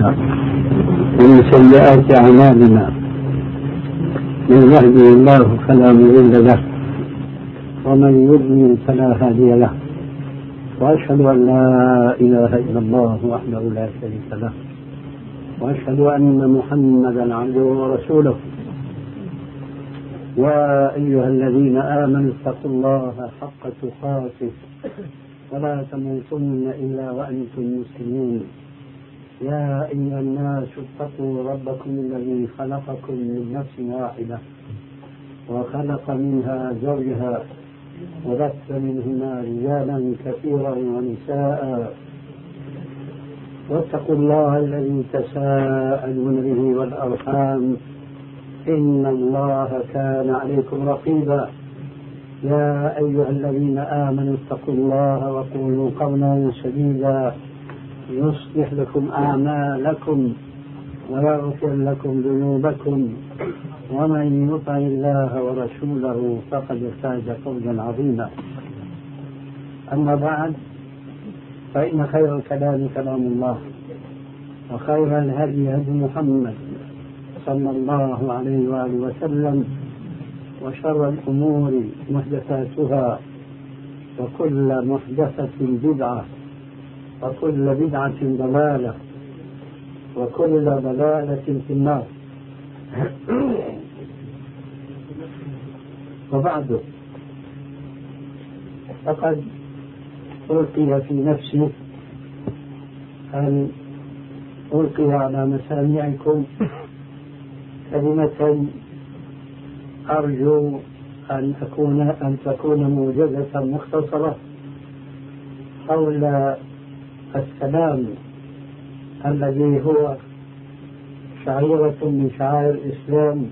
ومن سيئات أعمالنا من يهده الله فلا مضل له ومن يضلل فلا هادي له وأشهد أن لا إله إلا الله وحده لا شريك له وأشهد أن محمدا عبده ورسوله. يا أيها الذين آمنوا اتقوا الله حق تقاته ولا تموتن إلا وأنتم مسلمون. يا أيها الناس اتقوا ربكم الذي خلقكم من نفس واحدة وخلق منها زوجها وبث منهما رجالا كثيرا ونساء واتقوا الله الذي تساءلون به والأرحام إن الله كان عليكم رقيبا. يا أيها الذين آمنوا اتقوا الله وقولوا قولا سديدا يصلح لكم أعمالكم ويغفر لكم ذنوبكم ومن يطع الله ورسوله فقد فاز فوزا عظيما. أما بعد، فإن خير الكلام كلام الله وخير الهدي هدي محمد صلى الله عليه وآله وسلم وشر الأمور محدثاتها وكل محدثة بدعة وكل بدعة ضلالة وكل ضلالة في النار. وبعد، فقد ألقي في نفسي أن ألقي على مسامعكم كلمة أرجو أن تكون موجزة مختصرة حول السلام الذي هو شعيرة من شعائر الإسلام،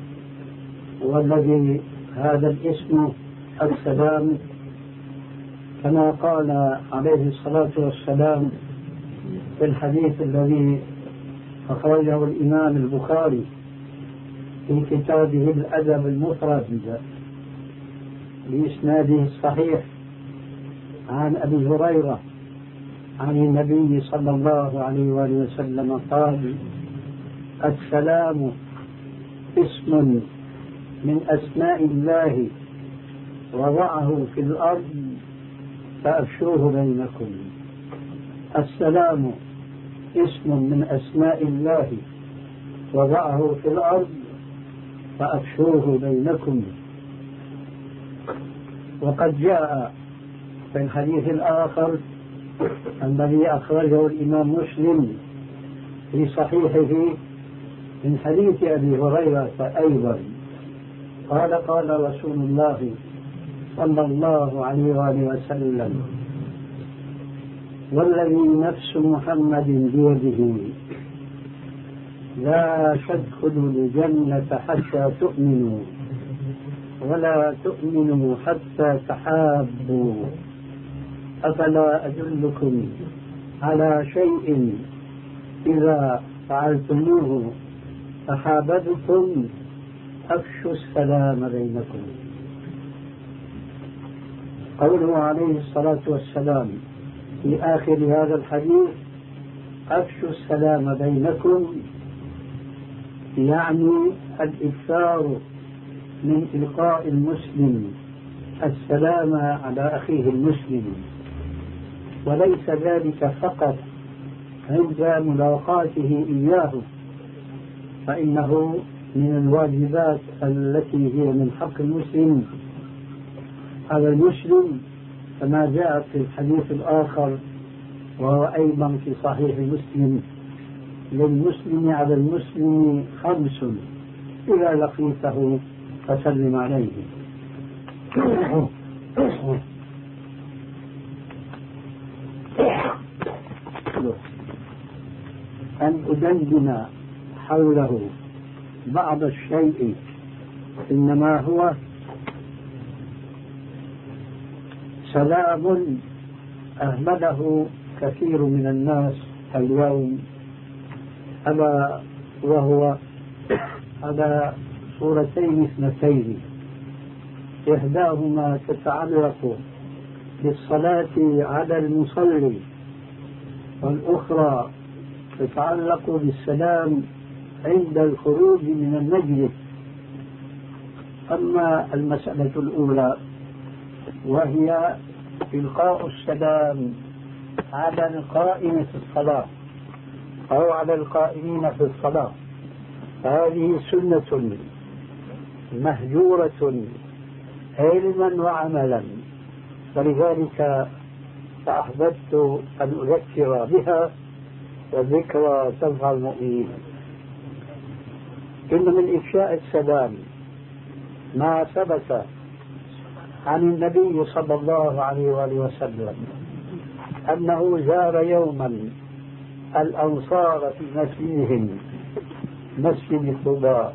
والذي هذا الاسم السلام كما قال عليه الصلاة والسلام في الحديث الذي أخرجه الإمام البخاري في كتابه الأدب المفرد بإسناده الصحيح عن أبي هريرة عن النبي صلى الله عليه وآله وسلم قال: السلام اسم من أسماء الله وضعه في الأرض فأفشوه بينكم. السلام اسم من أسماء الله وضعه في الأرض فأفشوه بينكم. وقد جاء في الحديث الآخر الذي أخرجه الإمام مسلم في صحيحه من حديث أبي هريرة أيضا قال: قال رسول الله صلى الله عليه وآله وسلم: والذي نفس محمد بيده لا تدخلوا الجنة حتى تؤمنوا ولا تؤمنوا حتى تحابوا، أفلا أدلكم على شيء إذا فعلتموه تحاببتم؟ أفشوا السلام بينكم. قوله عليه الصلاة والسلام في آخر هذا الحديث: أفشوا السلام بينكم، يعني الإكثار من إلقاء المسلم السلام على أخيه المسلم، وليس ذلك فقط عند ملاقاته إياه، فإنه من الواجبات التي هي من حق المسلم على المسلم، كما جاء في الحديث الآخر وهو أيضا في صحيح مسلم: للمسلم على المسلم 5 إذا لقيته فسلم عليه. أن أدندن حوله بعض الشيء إنما هو سلام أهمله كثير من الناس اليوم، ألا وهو على صورتين اثنتين: إحداهما تتعلق بالصلاة على المصلي، والأخرى تتعلق بالسلام عند الخروج من المجلس. أما المسألة الأولى وهي إلقاء السلام على القائم في الصلاة أو على القائمين في الصلاة، هذه سنة مهجورة علما وعملا، فلذلك فأحببت أن أذكر بها، والذكرى تنفع المؤمنين. إن من إفشاء السلام ما ثبت عن النبي صلى الله عليه وآله وسلم أنه زار يوما الأنصار في مسجدهم مسجد قباء،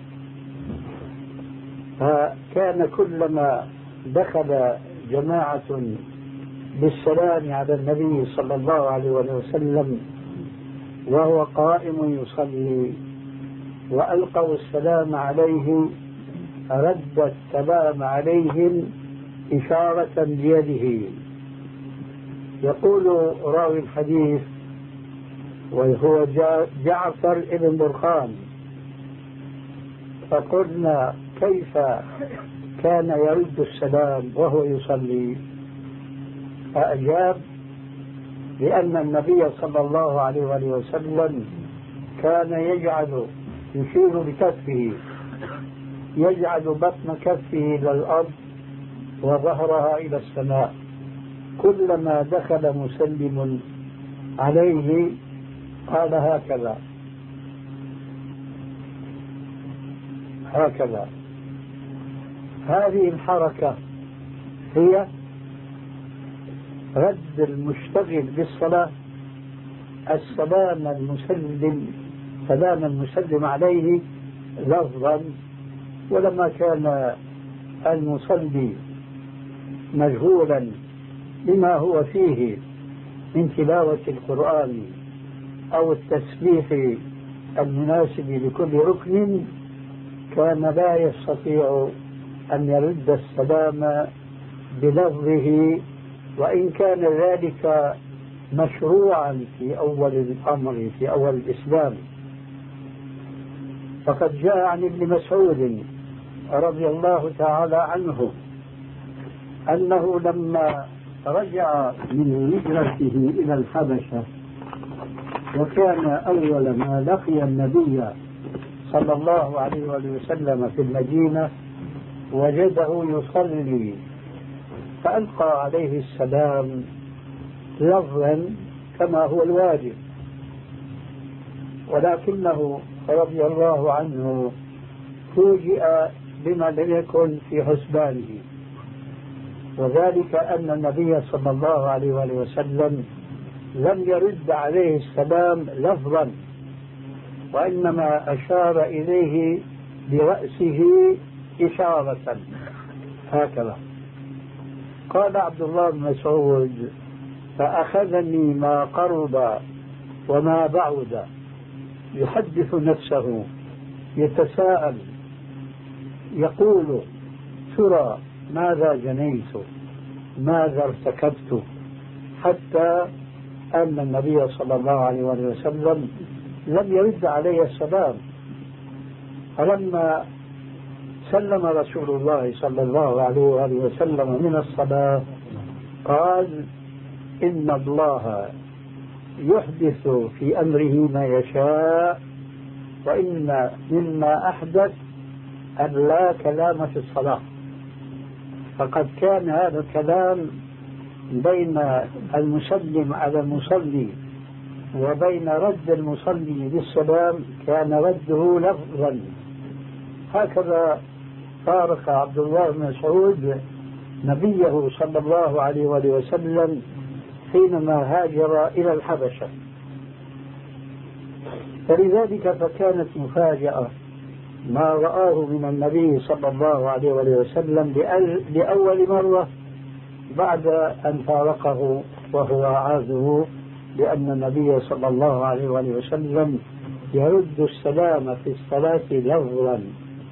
فكان كلما دخل جماعة بالسلام على النبي صلى الله عليه وسلم وهو قائم يصلي وألقوا السلام عليه رد السلام عليهم إشارة بيده. يقول راوي الحديث وهو جعفر بن برخان: فقلنا كيف كان يرد السلام وهو يصلي؟ فأجاب: لأن النبي صلى الله عليه وسلم كان يشير بكفه، يجعل بطن كفه إلى الأرض وظهرها إلى السماء، كلما دخل مسلم عليه قال هكذا. هذه الحركة هي رد المشتغل بالصلاة سلام المسلم عليه لفظا، ولما كان المصلي مشغولا بما هو فيه من تلاوة القرآن أو التسبيح المناسب لكل ركن، كان لا يستطيع أن يرد السلام بلفظه، وإن كان ذلك مشروعا في أول الأمر في أول الإسلام. فقد جاء عن ابن مسعود رضي الله تعالى عنه أنه لما رجع من هجرته إلى الحبشة وكان أول ما لقي النبي صلى الله عليه وسلم في المدينة وجده يصلي فألقى عليه السلام لفظا كما هو الواجب، ولكنه رضي الله عنه فوجئ بما لم يكن في حسبانه، وذلك أن النبي صلى الله عليه وسلم لم يرد عليه السلام لفظا، وإنما أشار إليه برأسه إشارة هكذا. قال عبد الله بن مسعود: فأخذني ما قرب وما بعد يحدث نفسه يتساءل يقول: ترى ماذا جنيت، ماذا ارتكبت، حتى أن النبي صلى الله عليه وسلم لم يرد علي السلام. فلما سلم رسول الله صلى الله عليه وسلم من الصلاة قال: إن الله يحدث في أمره ما يشاء، وإن مما أحدث أن لا كلام في الصلاة. فقد كان هذا الكلام بين المسلم على المصلي وبين رد المصلي بالسلام كان رده لفظا. هكذا فارق عبد الله بن مسعود نبيه صلى الله عليه وسلم حينما هاجر إلى الحبشة، فلذلك فكانت مفاجأة ما رآه من النبي صلى الله عليه وسلم لأول مرة بعد أن فارقه وهو عاذه، لأن النبي صلى الله عليه وسلم يرد السلام في الصلاة لفظا.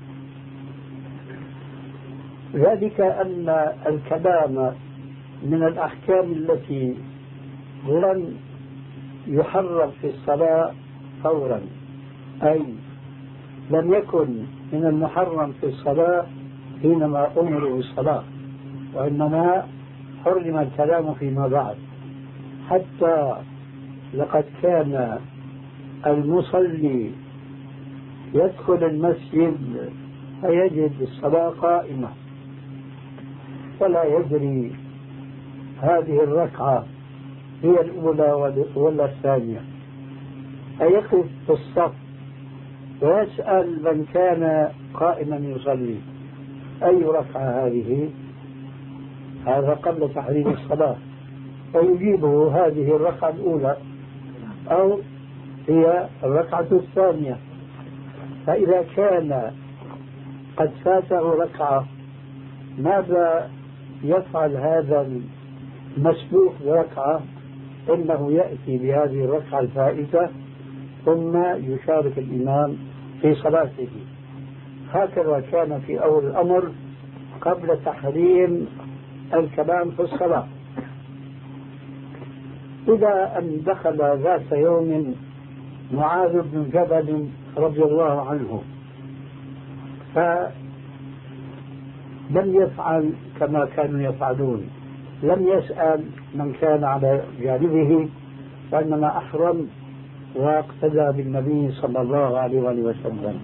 ذلك أن الكلام من الأحكام التي لن يحرم في الصلاة فورا، أي لم يكن من المحرم في الصلاة حينما أمروا بالصلاة، وإنما حرم الكلام فيما بعد. حتى لقد كان المصلي يدخل المسجد فيجد الصلاة قائمة ولا يدري هذه الركعة هي الأولى ولا الثانية، فيقف في الصف ويسأل من كان قائما يصلي أي ركعة هذه، هذا قبل تحريم الصلاة، فيجيبه هذه الركعة الأولى أو هي الركعة الثانية. فإذا كان قد فاته ركعة ماذا يفعل هذا المسبوق بركعة؟ إنه يأتي بهذه الركعة الفائتة ثم يشارك الإمام في صلاته. هكذا كان في أول الأمر قبل تحريم الكلام في الصلاة. إلى أن دخل ذات يوم معاذ بن جبل رضي الله عنه، فلم يفعل كما كانوا يفعلون، لم يسأل من كان على جانبه، وإنما أحرم واقتدى بالنبي صلى الله عليه وسلم.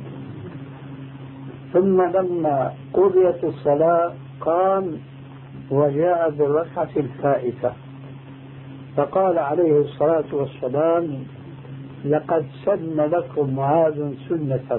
ثم لما قضيت الصلاة قام وجاء بالركعة الفائتة، فقال عليه الصلاة والسلام: لقد سن لكم معاذ سنة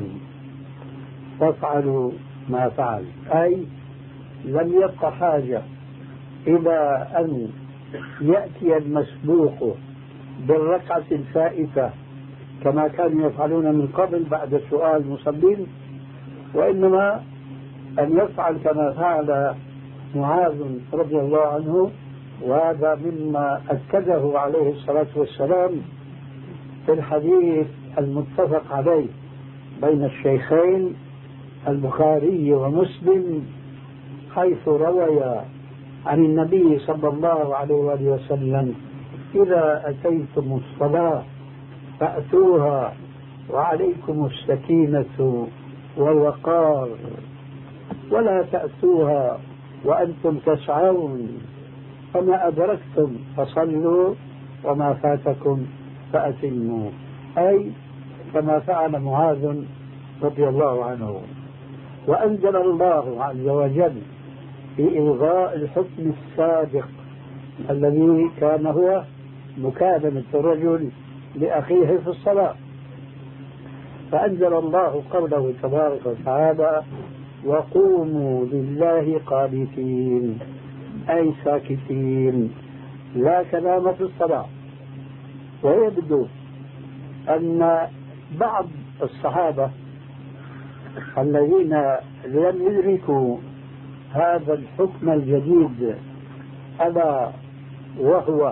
فافعلوا ما فعل، أي لم يبق حاجة إلى أن يأتي المسبوق بالركعة الفائتة كما كانوا يفعلون من قبل بعد سؤال المصلين، وإنما أن يفعل كما فعل معاذ رضي الله عنه. وهذا مما أكده عليه الصلاة والسلام في الحديث المتفق عليه بين الشيخين البخاري ومسلم، حيث رويا عن النبي صلى الله عليه وسلم: إذا أتيتم الصلاة فأتوها وعليكم السكينة والوقار، ولا تأتوها وأنتم تسعون، فما أدركتم فصلوا وما فاتكم فأتموا، أي كما فعل معاذ رضي الله عنه. وأنزل الله عز وجل في إلغاء الحكم السابق الذي كان هو مكالمة الرجل لأخيه في الصلاة، فأنزل الله قوله تبارك وتعالى: وقوموا لله قانتين، أي ساكتين لا كلام في الصلاة. ويبدو أن بعض الصحابة الذين لم يدركوا هذا الحكم الجديد، ألا وهو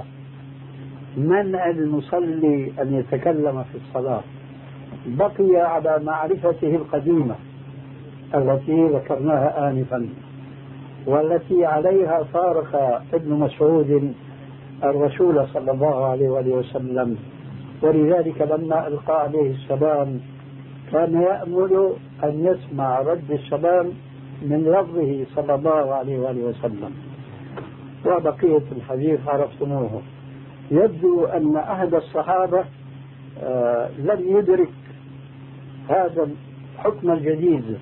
منع المصلي أن يتكلم في الصلاة، بقي على معرفته القديمة التي ذكرناها آنفا، والتي عليها فارق ابن مسعود الرسول صلى الله عليه وسلم. ولذلك لما ألقى عليه السلام كان يأمل أن يسمع رد السلام من لفظه صلى الله عليه وسلم. وبقية الحديث عرفتموه. يبدو أن أحد الصحابة لم يدرك هذا الحكم الجديد،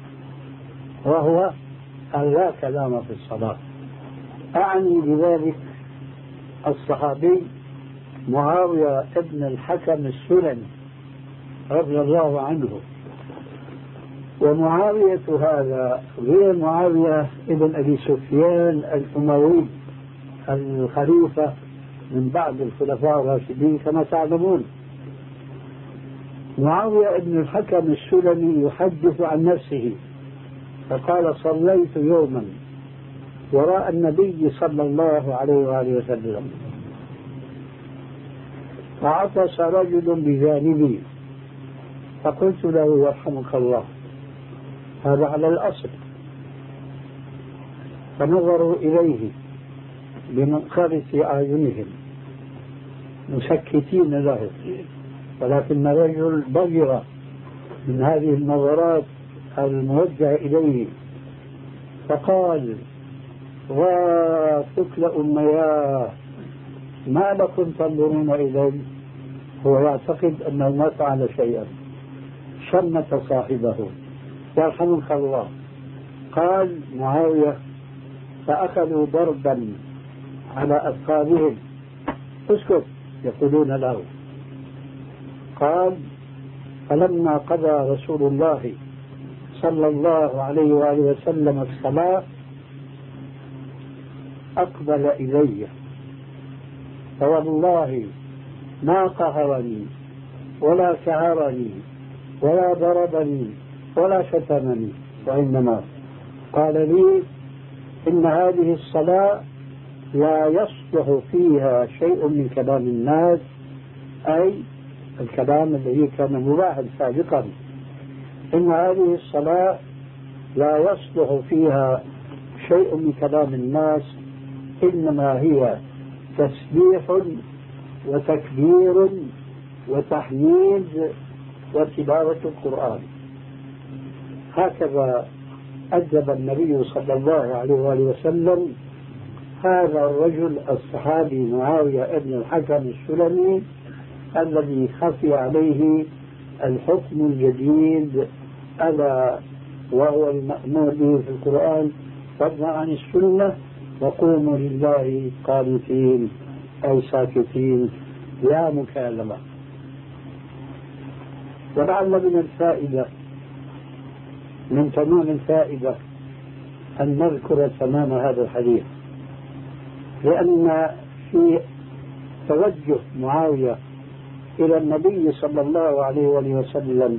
وهو أن لا كلام في الصلاة. أعني بذلك الصحابي معاوية ابن الحكم السلمي رضي الله عنه. ومعاوية هذا غير معاوية ابن أبي سفيان الأموي الخليفة من بعد الخلفاء الراشدين كما تعلمون. معاوية ابن الحكم السلمي يحدث عن نفسه فقال: صليت يوما وراء النبي صلى الله عليه وسلم، فعطس رجل بجانبي، فقلت له: يرحمك الله. هذا على الأصل. فنظروا إليه بمنخرة أعينهم، مسكتين له، ولكن الرجل ضجر من هذه النظرات الموجهة إليه فقال: وثكل أمياه ما لكم تنظرون إليه؟ هو يعتقد أنه ما فعل شيئا، شمت صاحبه يرحمك الله. قال معاوية: فأخذوا ضربا على أثقالهم. اسكت يقولون له. قال: فلما قضى رسول الله صلى الله عليه وآله وسلم الصلاة أقبل إلي، فوالله ما قهرني ولا كهرني ولا ضربني ولا شتمني، وإنما قال لي: إن هذه الصلاة لا يصلح فيها شيء من كلام الناس، أي الكلام الذي كان مباحا سابقا. إن هذه الصلاة لا يصلح فيها شيء من كلام الناس، إنما هي تسبيح وتكبير وتحميد وتلاوة القرآن. هكذا أدب النبي صلى الله عليه وآله وسلم هذا الرجل الصحابي معاوية بن الحكم السلمي الذي خفي عليه الحكم الجديد، ألا وهو المأمور به في القرآن فضلا عن السنة: وقوموا لله قانتين، أي ساكتين لا مكالمة. ولعل من الفائدة، من تمام الفائدة، أن نذكر تمام هذا الحديث، لأن في توجه معاوية إلى النبي صلى الله عليه وسلم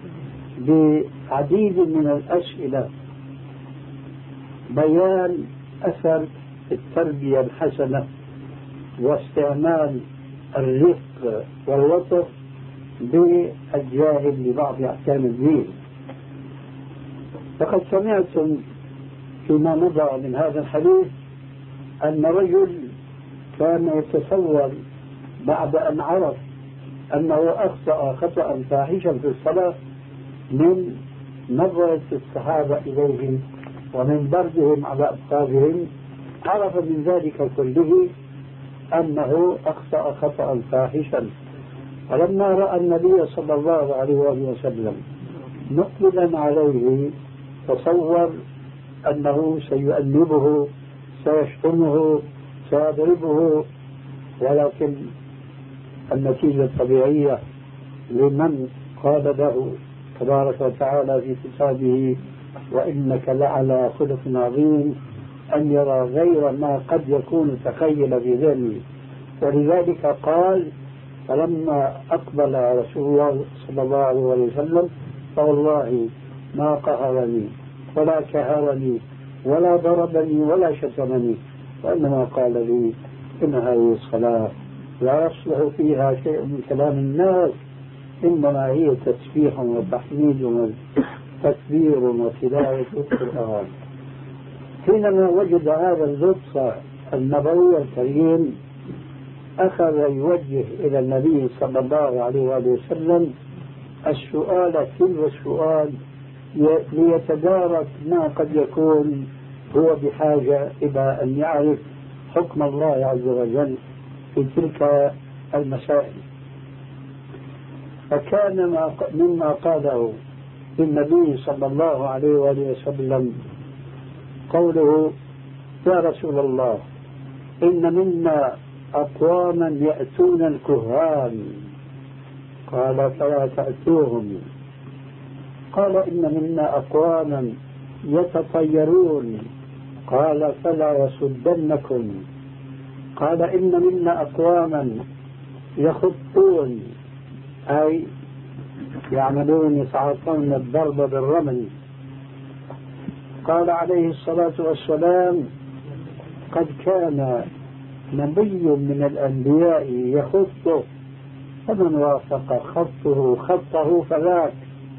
بعديد من الأسئلة بيان أثر التربية الحسنة واستعمال الرفق واللطف بالجاهل لبعض أحكام الدين. فقد سمعتم فيما مضى من هذا الحديث أن رجل كان يتصور بعد أن عرف أنه أخطأ خطأ فاحشا في الصلاة من نظرة الصحابة إليهم ومن بردهم على أبصارهم، عرف من ذلك كله أنه أخطأ خطأ فاحشا. فلما رأى النبي صلى الله عليه وسلم مقبلا عليه تصور أنه سيؤنبه، سيشتمه، سيضربه، ولكن النتيجة الطبيعية لمن قال له تبارك وتعالى في كتابه: وإنك لعلى خلق عظيم، أن يرى غير ما قد يكون تخيل في ذهنه. ولذلك قال: فلما أقبل رسول الله صلى الله عليه وسلم فوالله ما قهرني ولا كهرني ولا ضربني ولا شتمني، وإنما قال لي: إن هذه الصلاة لا يصلح فيها شيء من كلام الناس، إنما هي تسبيح وتحميد وتكبير وتلاوة القرآن. حينما وجد هذا اللطف النبوي الكريم أخذ يوجه إلى النبي صلى الله عليه وسلم السؤال تلو السؤال ليتدارك ما قد يكون هو بحاجة إلى أن يعرف حكم الله عز وجل في تلك المسائل. فكان مما قاله للنبي صلى الله عليه وسلم قوله: يا رسول الله، إن منا أقواما يأتون الكهان. قال: فلا تأتوهم. قال: إن منا أقواما يتطيرون. قال: فلا يصدنكم. قال: إن منا أقواما يخطون، أي يعملون يتعاطون الضرب بالرمل. قال عليه الصلاة والسلام: قد كان نبي من الأنبياء يخطه، فمن وافق خطه فذاك.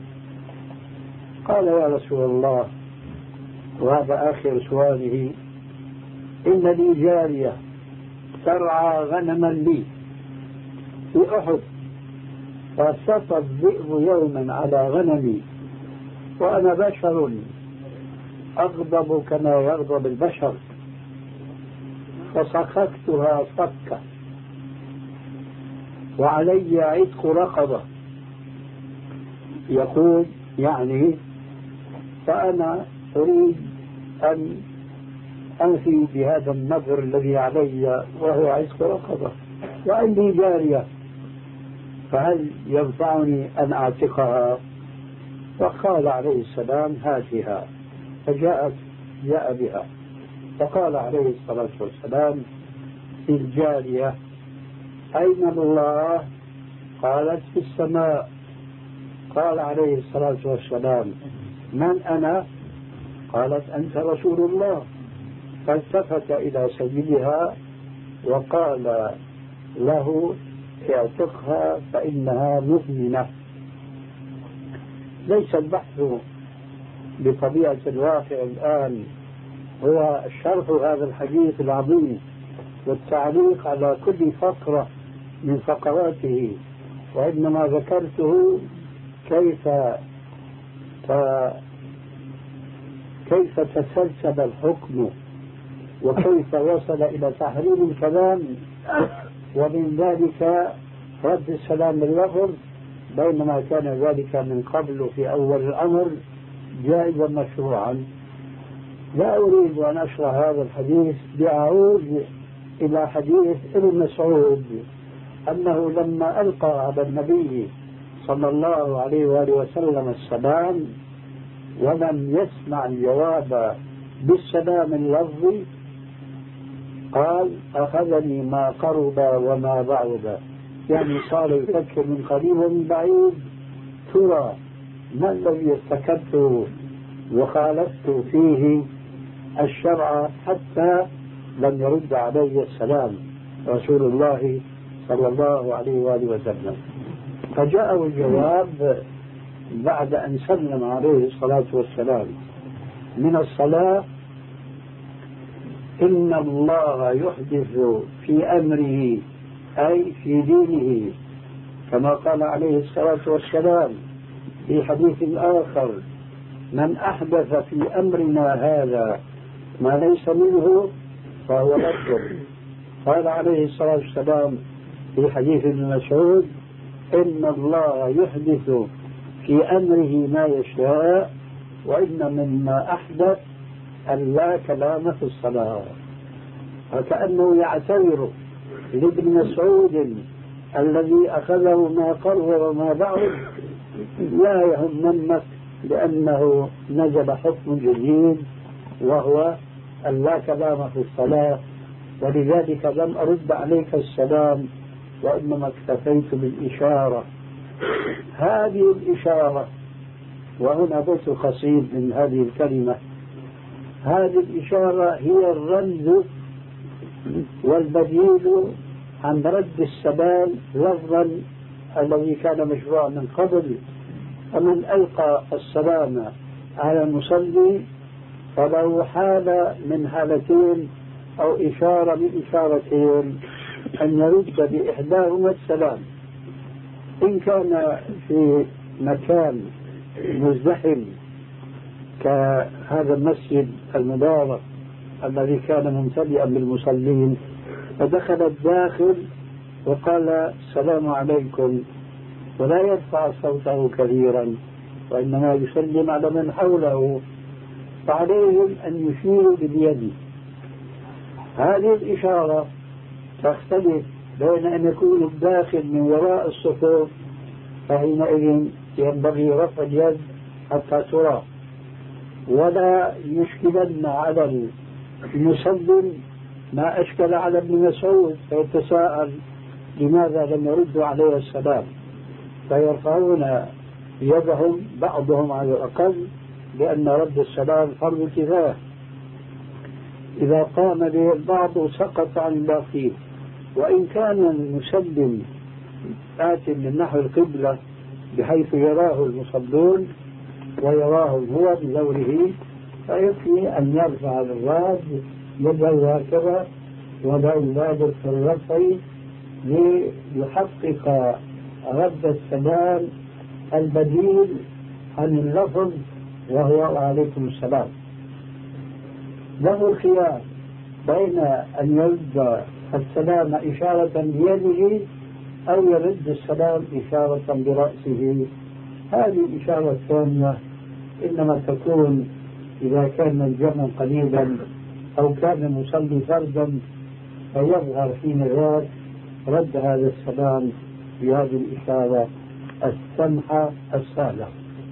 قال: يا رسول الله، وهذا آخر سؤاله: إن لي جارية ترعى غنما لي، في أحد فسقط الذئب يوما على غنمي وأنا بشر أغضب كما يغضب البشر فصككتها صكة وعلي عتق رقبة، يقول يعني فأنا أريد أن أنفي بهذا النذر الذي علي وهو عتق رقبة وعندي جارية، فهل ينفعني أن أعتقها؟ وقال عليه السلام هاتها، فجاء بها، فقال عليه الصلاة والسلام للجارية أين الله؟ قالت في السماء. قال عليه الصلاة والسلام من أنا؟ قالت أنت رسول الله. فالتفت إلى سيدها وقال له اعتقها فإنها مؤمنة. ليس البحث بطبيعة الواقع الآن هو شرح هذا الحديث العظيم والتعليق على كل فقرة من فقراته، وإنما ذكرته كيف تسلسل الحكم وكيف وصل إلى تحريم الكلام، ومن ذلك رد السلام باللفظ بينما كان ذلك من قبل في أول الأمر جائزا مشروعا. لا أريد أن أشرح هذا الحديث لأعود إلى حديث ابن مسعود أنه لما ألقى على النبي صلى الله عليه وآله وسلم السلام ولم يسمع الجواب بالسلام اللفظي قال أخذني ما قرب وما بعد، يعني صار يفكر من قريب ومن بعيد ترى ما الذي ارتكبته وخالفت فيه الشرع حتى لم يرد علي السلام رسول الله صلى الله عليه وآله وسلم. فجاءه الجواب بعد أن سلم عليه الصلاة والسلام من الصلاة إن الله يحدث في أمره أي في دينه كما قال عليه الصلاة والسلام في حديث آخر من أحدث في أمرنا هذا ما ليس منه فهو رد. قال عليه الصلاة والسلام في حديث ابن مسعود إن الله يحدث في أمره ما يشاء وإن مما أحدث أن لا كلام في الصلاة. وكأنه يعتذر لابن مسعود الذي أخذه ما قرر وما بعد لا يهمنك لأنه نزل حكم جديد وهو أن لا كلام في الصلاة، ولذلك لم أرد عليك السلام وإنما اكتفيت بالإشارة. هذه الإشارة، وهنا بيت قصيد من هذه الكلمة، هذه الإشارة هي الرمز والبديل عن رد السلام لفظا الذي كان مشروعا من قبل. ومن ألقى السلام على المصلي فله حالة من حالتين أو إشارة من إشارتين أن يرد بإحداهما السلام. إن كان في مكان مزدحم كهذا المسجد المبارك الذي كان ممتلئا بالمصلين فدخل الداخل وقال السلام عليكم ولا يرفع صوته كثيرا وإنما يسلم على من حوله، فعليهم أن يشيروا باليد. هذه الإشارة تختلف بين أن يكون الداخل من وراء الصفوف فحينئذ ينبغي رفع اليد حتى ترى، ولا يشكلن على المسلم ما أشكل على ابن مسعود فيتساءل لماذا لم يردوا عليه السلام، فيرفعون يدهم بعضهم على الأقل لأن رد السلام فرض كفاية. إذا قام به البعض سقط عن الباقين. وإن كان المسلم آت من نحو القبلة بحيث يراه المصلون ويراه هو بدوره فيكفي أن يرفع الراس يده هكذا ولا يبادر في الرفع ليحقق رد السلام البديل عن اللفظ وهو وعليكم السلام. له الخيار بين أن يرد السلام إشارة بيده أو يرد السلام إشارة برأسه. هذه الإشارة الثانية إنما تكون إذا كان الجمع قليلا أو كان المصلي فردا، فيظهر في ذلك رد هذا السلام بهذه الإشارة السمحة السهلة.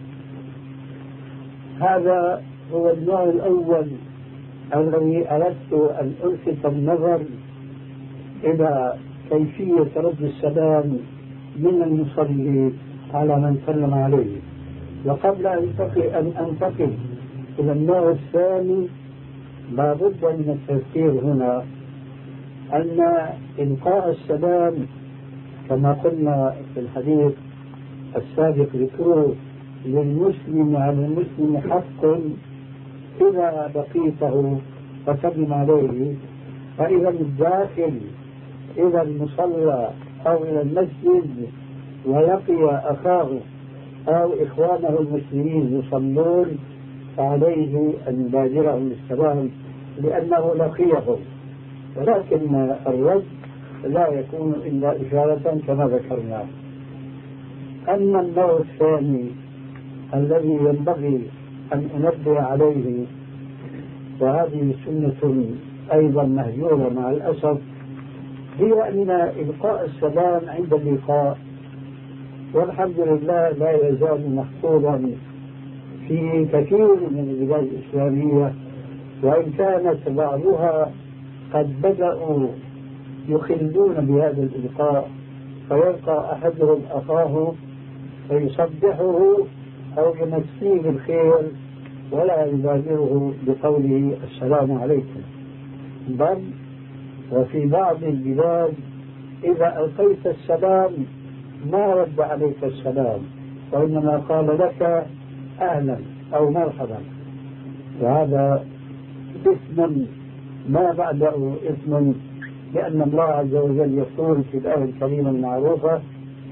هذا هو النوع الأول الذي أردت أن ألفت النظر إلى كيفية رد السلام من المصلي على من سلم عليه. وقبل أن أنتقل إلى النوع الثاني، لا بد من التذكير هنا أن إلقاء السلام كما قلنا في الحديث السابق ذكره للمسلم على المسلم حق إذا لقيته وسلم عليه. فإذا الداخل إلى المصلى أو إلى المسجد ولقي أخاه أو إخوانه المسلمين يصلون فعليه أن يبادرهم بالسلام لأنه لقيهم، ولكن الرد لا يكون إلا إشارة كما ذكرنا. أما النوع الثاني الذي ينبغي أن أنبه عليه، وهذه سنة أيضا مهجورة مع الأسف، هي أن إلقاء السلام عند اللقاء والحمد لله لا يزال محفوظا في كثير من البلاد الإسلامية، وإن كانت بعضها قد بدأوا يخلون بهذا الإلقاء، فيلقى أحدهم أخاه فيصبحه أو يمسيه بالخير ولا يبادره بقوله السلام عليكم. بل وفي بعض البلاد إذا ألقيت السلام ما رد عليك السلام، وإنما قال لك أهلا أو مرحبا، وهذا إثم ما بعده إثم، لأن الله عز وجل يقول في الآية الكريمة المعروفة: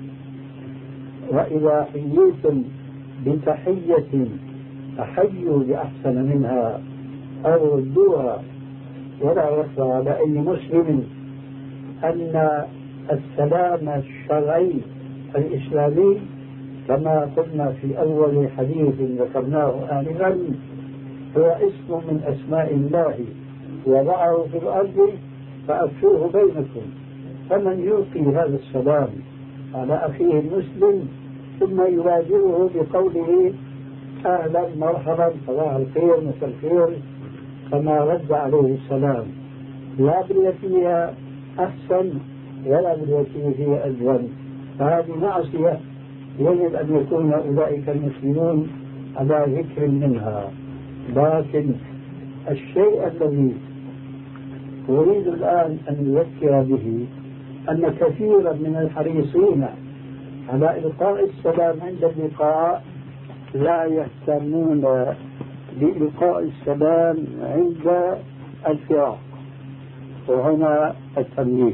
وإذا حييتم بتحية فحيوا بأحسن منها أو ردوها. ولا يخفى على أي مسلم أن السلام الشرعي الإسلامي كما قلنا في أول حديث ذكرناه آنفا هو اسم من أسماء الله وضعه في الأرض فأفشوه بينكم. فمن يلقي هذا السلام على أخيه المسلم ثم يبادره بقوله أهلا مرحبا صباح الخير مساء الخير كما رد عليه السلام، لا بالتي هي أحسن ولا بالتي هي أجود، فهذه معصية يجب أن يكون أولئك المسلمون على ذكر منها. لكن الشيء الذي أريد الآن أن أذكر به أن كثيرا من الحريصين على إلقاء السلام عند اللقاء لا يهتمون بإلقاء السلام عند الفراق. وهنا التنبيه: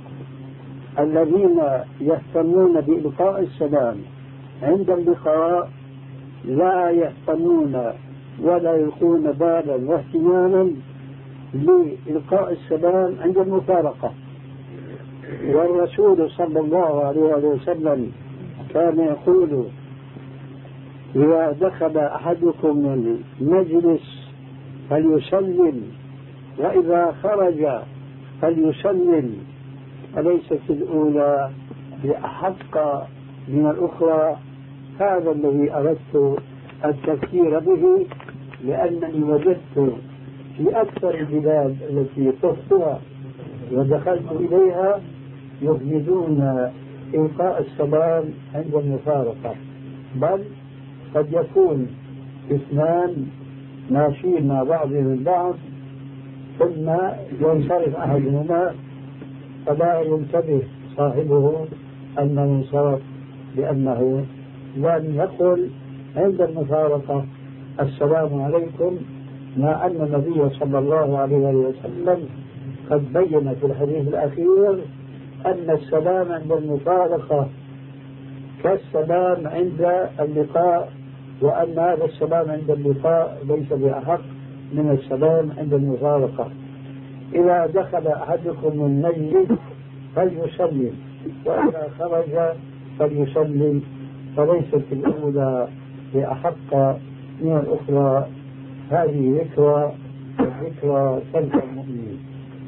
الذين يهتمون بإلقاء السلام عند اللقاء لا يهتمون ولا يلقون بالا واهتماما لإلقاء السلام عند المفارقة. والرسول صلى الله عليه وسلم كان يقول: إذا دخل أحدكم من المجلس فليسلم، وإذا خرج فليسلم، فليست الأولى بأحق من الأخرى. هذا الذي أردت التفكير به، لأنني وجدت في أكثر البلاد التي طفتها ودخلت إليها يهملون إلقاء السلام عند المفارقة، بل قد يكون اثنان ماشيين مع بعضهم البعض ثم ينصرف أحدهما فلا ينتبه صاحبه أنه انصرف، لأنه لم يقل عند المفارقة السلام عليكم، مع أن النبي صلى الله عليه وسلم قد بين في الحديث الأخير أن السلام عند المفارقة كالسلام عند اللقاء، وأن هذا السلام عند اللقاء ليس بأحق من السلام عند المفارقة. إذا دخل أحدكم المسجد فليسلم، وإذا خرج فليسلم، فليست الأولى بأحق من الأخرى. هذه ذكرى والذكرى تنفع المؤمنين.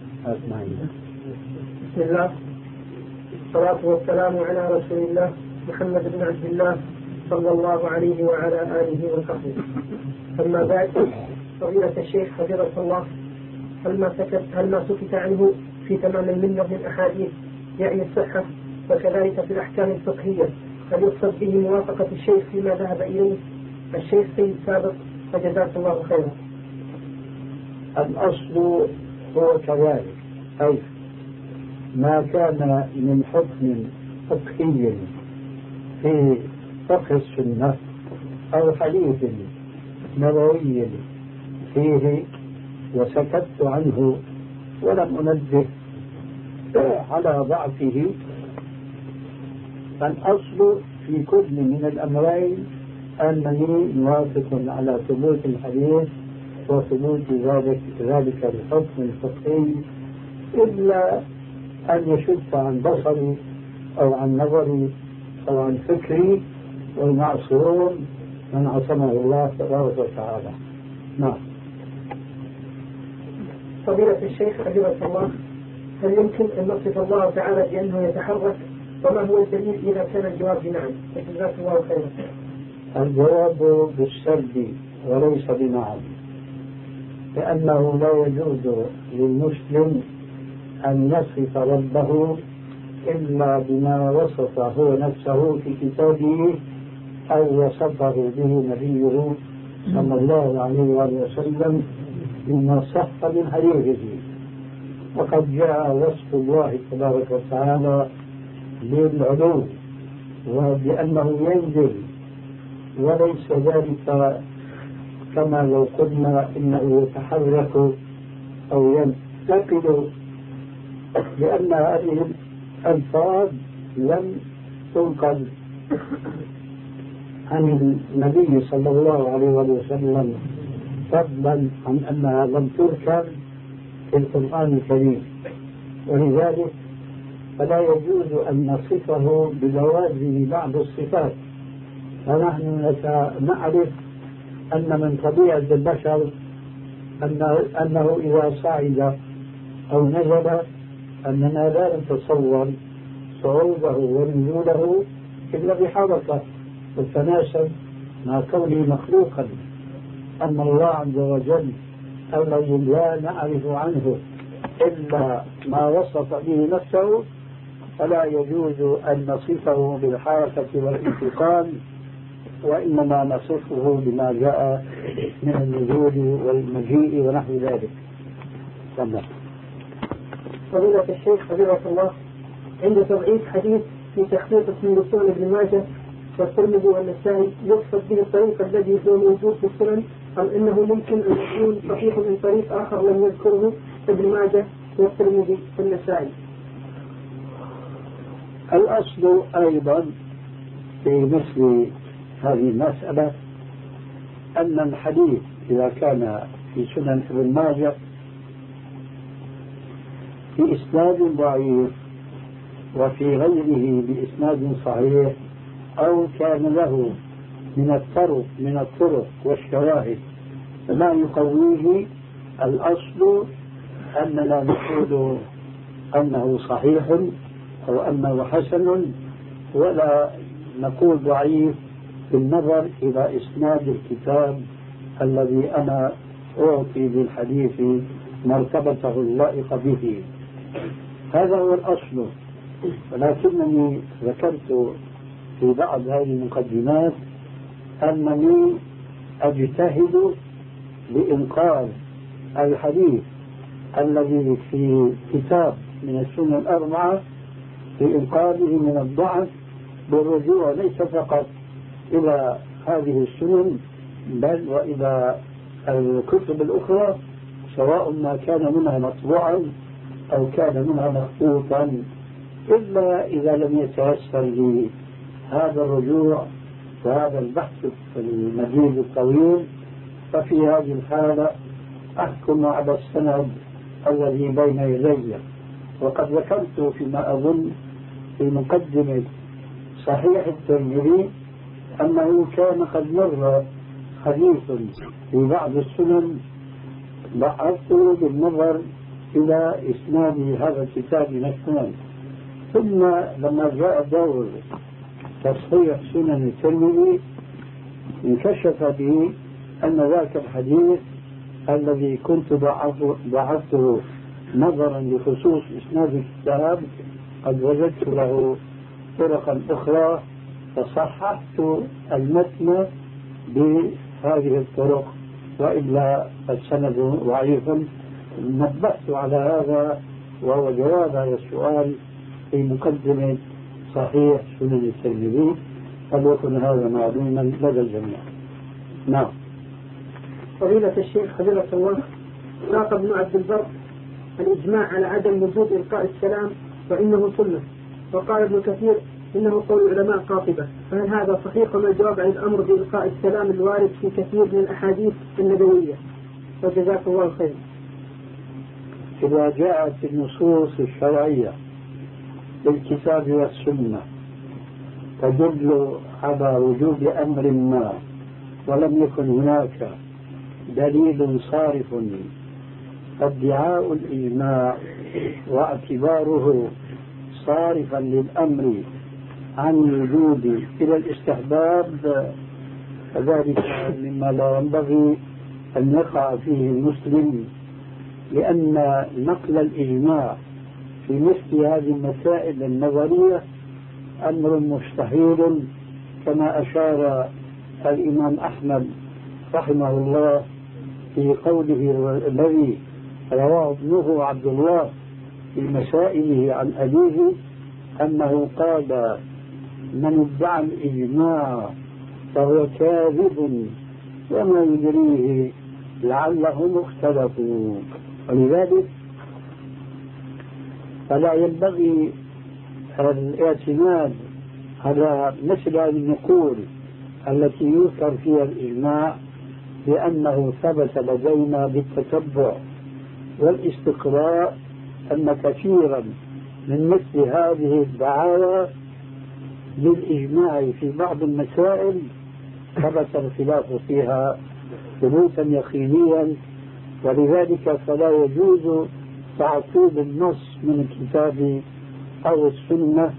بسم الله، الصلاة والسلام على رسول الله محمد بن عبد الله صلى الله عليه وعلى آله وصحبه. أما بعد، فضيلة الشيخ حفظه الله، هل ما سكت عنه في تمام المنة من أحاديث يعني الصحة، وكذلك في الأحكام الفقهية، هل يقصد به موافقة الشيخ فيما ذهب إليه الشيخ سيد سابق، فجزاك الله خيرا؟ الأصل هو كذلك، أي ما كان من حكم فقهي في فقه السنة أو حديث نبوي فيه وسكت عنه ولم أنبه على ضعفه، فالأصل في كل من الأمرين أنني موافق على ثبوت الحديث وثبوت ذلك الحكم الفقهي، إلا أن يشد عن بصري أو عن نظري أو عن فكري، والمعصوم من عصمه الله تبارك وتعالى. نعم. فضيلة الشيخ حفظه الله، هل يمكن أن نصف الله تعالى بأنه يتحرك؟ وما هو الدليل إذا كان الجواب بنعم؟ جزاك الله خيرا. الجواب بالسلب وليس بنعم، لأنه لا يجوز للمسلم أن يصف ربه إلا بما وصف هو نفسه في كتابه أو وصفه به نبيه صلى الله عليه وسلم بما صح من حديثه. وقد جاء وصف الله تبارك وتعالى بالعلو وبأنه ينزل، وليس ذلك كما لو قلنا إنه يتحرك أو ينتقل، لأن هذه الألفاظ لم تنقل عن النبي صلى الله عليه وسلم، فضلا عن أنها لم تذكر في القرآن الكريم، ولذلك فلا يجوز أن نصفه بلوازم بعض الصفات. فنحن نعرف أن من طبيعة البشر أنه إذا صعد أو نزل أننا لا نتصور صعوده ونزوله إلا بحركة وتناسب مع كونه مخلوقا. أما الله عز وجل الذي لا نعرف عنه إلا ما وصف به نفسه، فلا يجوز أن نصفه بالحركة والانتقال، وإنما نصفه بما جاء من النزول والمجيء ونحو ذلك. تمام. فضيلة الشيخ حفظه الله، عند تضعيف حديث في تحقيق من سنن ابن ماجه والترمذي والنسائي، يقصد به الطريق الذي هو موجود في السنن، أم أنه ممكن أن يكون صحيح من طريق آخر لم يذكره ابن ماجه والترمذي والنسائي؟ الأصل أيضا في مثل هذه المسألة أن الحديث إذا كان في سنن ابن ماجه بإسناد ضعيف وفي غيره بإسناد صحيح، أو كان له من الطرق والشواهد ما يقويه، الأصل أننا نقول أنه صحيح أو أنه حسن، ولا نقول ضعيف بالنظر إلى إسناد الكتاب الذي أنا أعطي بالحديث مرتبته اللائقة به. هذا هو الأصل. ولكنني ذكرت في بعض هذه المقدمات أنني أجتهد لإنقاذ الحديث الذي في كتاب من السنن الأربعة، لإنقاذه من الضعف بالرجوع ليس فقط إلى هذه السنن بل وإلى الكتب الأخرى، سواء ما كان منها مطبوعا أو كان منها مخطوطا إلا إذا لم يتيسر لي هذا الرجوع وهذا البحث المديد الطويل، ففي هذه الحالة أحكم على السند الذي بين يدي. وقد ذكرت فيما أظن في مقدمة صحيح الترمذي أنه كان قد مر حديث في بعض السنن ضعفته بالنظر إلى إسناد هذا الكتاب من السنن، ثم لما جاء دور تصحيح سنن الترمذي انكشف به أن ذاك الحديث الذي كنت ضعفته نظرا لخصوص إسناد الكتاب قد وجدت له طرقا أخرى، فصححت المتن بهذه الطرق، وإلا السند ضعيف. نبهت على هذا وهو جواب هذا السؤال في مقدمة صحيح سنن الترمذي، فليكن هذا معلوما لدى الجميع. نعم. فضيلة الشيخ حفظه الله، ساق ابن عبد البر الإجماع على عدم وجوب إلقاء السلام وإنه سنة، وقال ابن كثير إنه قول العلماء قاطبة، فهل هذا صحيح؟ وما الجواب عن الأمر بإلقاء السلام الوارد في كثير من الأحاديث النبوية؟ وجزاك الله خير. إذا جاءت النصوص الشرعية بالكتاب والسنة تدل على وجوب أمر ما ولم يكن هناك دليل صارف، فادعاء الإجماع واعتباره صارفا للأمر عن الوجود إلى الاستحباب، فذلك مما لا ينبغي أن يقع فيه المسلم، لأن نقل الإجماع في مثل هذه المسائل النظرية أمر مستحيل، كما أشار الإمام أحمد رحمه الله في قوله الذي رواه ابنه عبد الله في مسائله عن أبيه أنه قال: من ادعى الإجماع فهو كاذب وما يدريه لعلهم اختلفوا. ولذلك فلا ينبغي الاعتماد على مثل هذه النقول التي يذكر فيها الإجماع لأنه ثبت لدينا بالتتبع والاستقراء أن كثيرا من مثل هذه الدعاوى للإجماع في بعض المسائل ثبت الخلاف فيها ثبوتا يقينيا، ولذلك فلا يجوز تعقيب النص من الكتاب أو السنة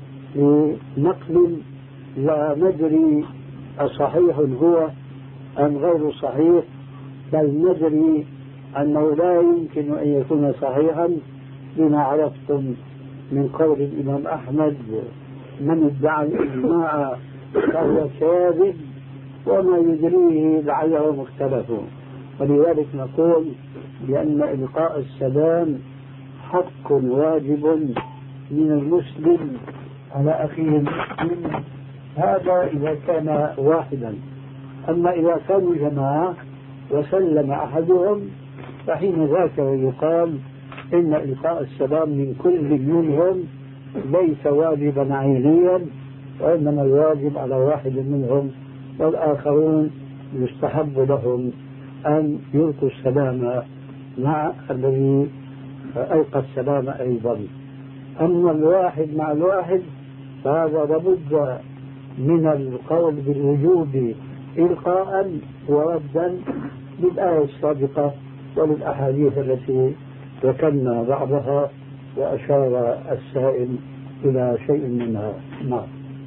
لنقل لا ندري أصحيح هو أم غير صحيح، بل ندري أنه لا يمكن أن يكون صحيحا بما عرفتم من قول الإمام أحمد: من ادعى الإجماع فهو كاذب وما يدريه لعلهم اختلفوا. ولذلك نقول بأن إلقاء السلام حق واجب من المسلم على أخيه المسلم، هذا إذا كان واحدا. أما إذا كانوا جماعة وسلم أحدهم فحين ذاك يقال إن إلقاء السلام من كل منهم ليس واجبا عينيا، وإنما الواجب على واحد منهم، والآخرون يستحب لهم أن يلقوا السلام مع الذي ألقى السلام أيضا. أما الواحد مع الواحد فهذا لابد من القول بالوجوب إلقاء وردا للآية السابقة وللأحاديث التي ذكرنا بعضها وأشار السائل إلى شيء منها. نعم.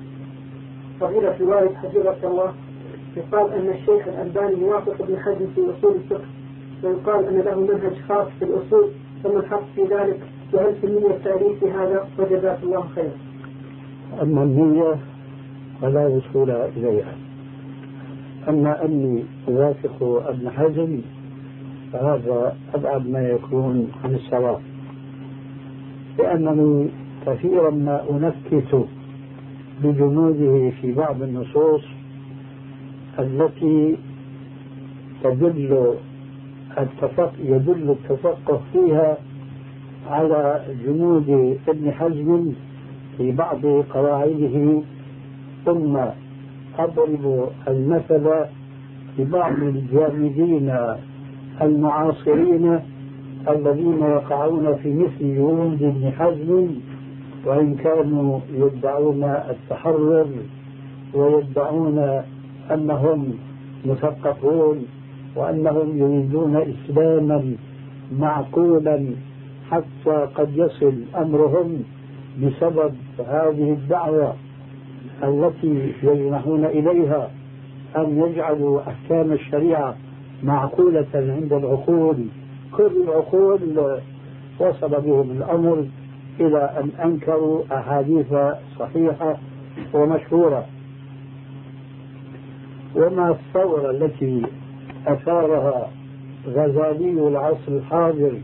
فضيلة الوالد حفظك الله، يقال أن الشيخ الألباني يوافق ابن حزم في أصول الفقه، ويقال أن له منهج خاص في الأصول، ثم الحق في ذلك، وهل في النية التأليف هذا؟ وجزاك الله خيرا. أما النية فلا وصول إليها، أما أني أوافق ابن حزم فهذا أبعد ما يكون عن الصواب، لأنني كثيرا ما أنكت بجموده في بعض النصوص التي يدل التفقه فيها على جمود ابن حزم في بعض قواعده، ثم أضرب المثل لبعض الجامدين المعاصرين الذين يقعون في مثل جهود ابن حزم، وإن كانوا يدعون التحرر ويدعون أنهم مثقفون وأنهم يريدون إسلاما معقولا، حتى قد يصل أمرهم بسبب هذه الدعوة التي يجنحون إليها أن يجعلوا أحكام الشريعة معقولة عند العقول. كل العقول وصل بهم الأمر إلى أن أنكروا أحاديث صحيحة ومشهورة. وما الثورة التي أثارها غزالي العصر الحاضر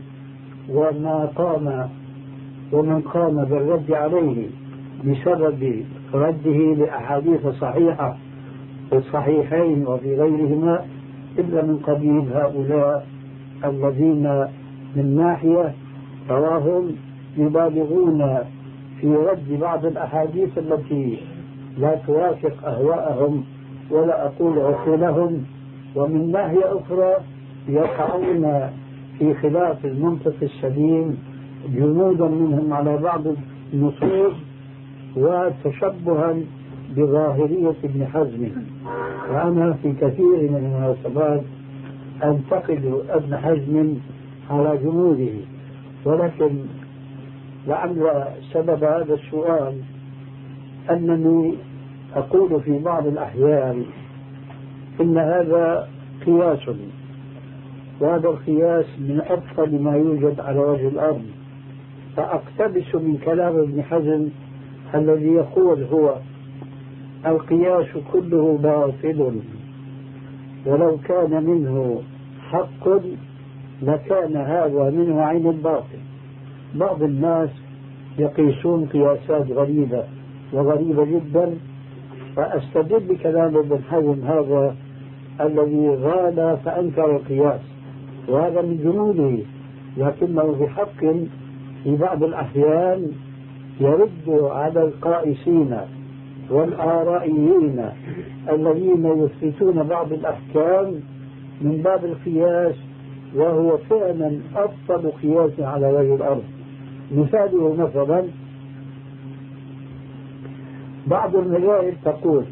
ومن قام بالرد عليه بسبب رده لأحاديث صحيحة في الصحيحين وفي غيرهما، إلا من قبيل هؤلاء الذين من ناحية تراهم يبالغون في رد بعض الأحاديث التي لا توافق أهواءهم ولا أقول عقولهم، ومن ناحية أخرى يقعون في خلاف المنطق السليم جنودا منهم على بعض النصوص وتشبها بظاهرية ابن حزم. وأنا في كثير من المناسبات أنتقد ابن حزم على جنوده، ولكن لعل سبب هذا السؤال أنني أقول في بعض الأحيان إن هذا قياس، وهذا القياس من أبطل ما يوجد على وجه الأرض، فأقتبس من كلام ابن حزم الذي يقول هو القياس كله باطل، ولو كان منه حق لكان هذا منه عين الباطل. بعض الناس يقيسون قياسات غريبة وغريبة جدا، فأستدل بكلام ابن حزم هذا الذي غال فأنكر القياس، وهذا من جنوده، لكنه بحق في بعض الأحيان يرد على القائسين والآرائيين الذين يثبتون بعض الأحكام من باب القياس، وهو فعلا أفضل قياس على وجه الأرض. مثاله مثلا بعض المذاهب تقول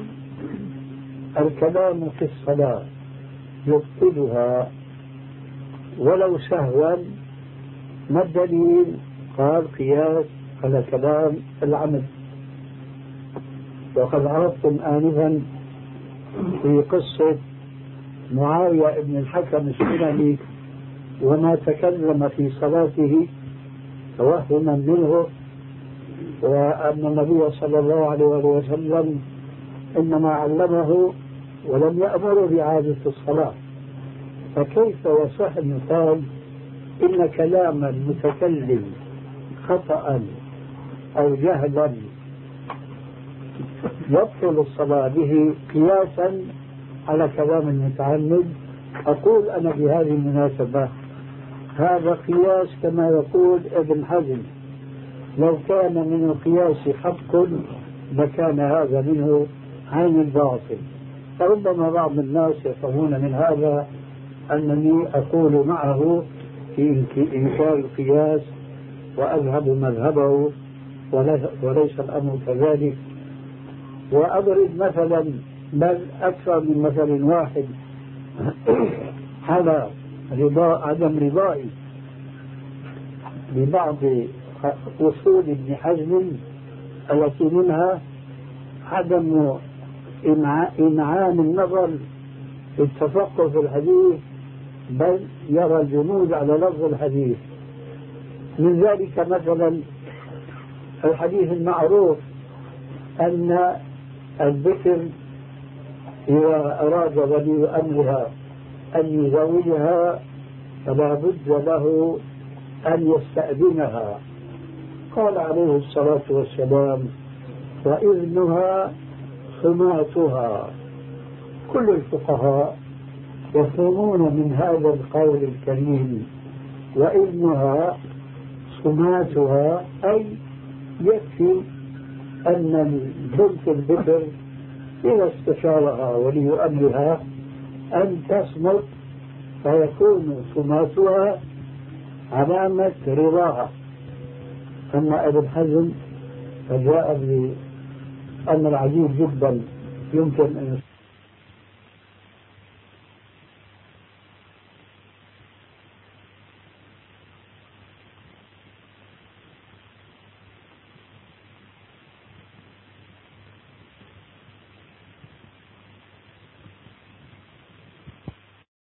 الكلام في الصلاة يبطلها ولو سهوا. ما الدليل؟ قال قياس على كلام العمد. وقد عرفتم آنفا في قصة معاوية بن الحكم السلمي وما تكلم في صلاته توهما منه، وأن النبي صلى الله عليه وسلم إنما علمه ولم يأمره بإعادة الصلاة. فكيف يصح أن يقال إن كلام المتكلم خطأ أو جهلا يبطل الصلاة به قياسا على كلام المتعمد؟ أقول أنا بهذه المناسبة هذا قياس كما يقول ابن حزم، لو كان من القياس حق لكان هذا منه عين الباطل. فربما بعض الناس يفهمون من هذا أنني أقول معه في إنكار القياس وأذهب مذهبه، وليس الأمر كذلك. وأضرب مثلا بل أكثر من مثل واحد على عدم رضائي ببعض أصول ابن حزم التي منها عدم إنعام النظر في التفقه في الحديث، بل يرى الجنود على لفظ الحديث. من ذلك مثلا الحديث المعروف أن البكر إذا أراد ولي أمرها أن يزوجها فلا بد له أن يستأذنها. قال عليه الصلاة والسلام وإذنها صماتها. كل الفقهاء يفهمون من هذا القول الكريم وإذنها صماتها أي يكفي أن بنت البكر إذا استشارها ولي أمرها أن تصمت فيكون صماتها علامة رضاها. أما ابن حزم فجاء بأمر عجيب جدا يمكن أن